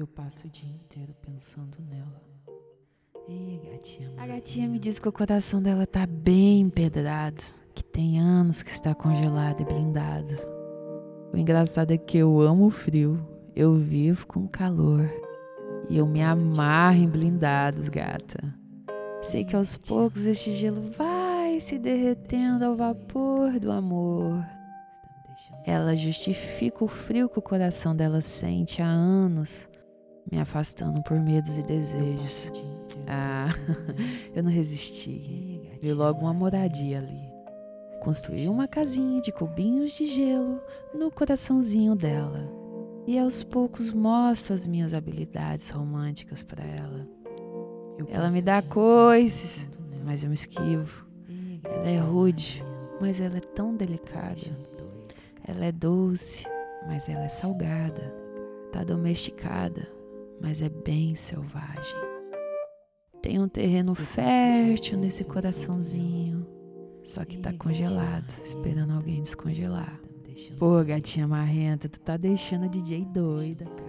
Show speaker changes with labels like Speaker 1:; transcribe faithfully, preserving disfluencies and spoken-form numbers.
Speaker 1: Eu passo o dia inteiro pensando nela. Ei, gatinha. A gatinha me diz que o coração dela tá bem empedrado, que tem anos que está congelado e blindado. O engraçado é que eu amo o frio, eu vivo com calor e eu me amarro em blindados, gata. Sei que aos poucos este gelo vai se derretendo ao vapor do amor. Ela justifica o frio que o coração dela sente há anos, me afastando por medos e desejos. Ah, eu não resisti. Vi logo uma moradia ali. Construí uma casinha de cubinhos de gelo no coraçãozinho dela. E aos poucos mostro as minhas habilidades românticas para ela. Ela me dá coices, mas eu me esquivo. Ela é rude, mas ela é tão delicada. Ela é doce, mas ela é salgada. Tá domesticada, mas é bem selvagem. Tem um terreno fértil nesse coraçãozinho, só que tá congelado, esperando alguém descongelar. Pô, gatinha marrenta, tu tá deixando a D J doida.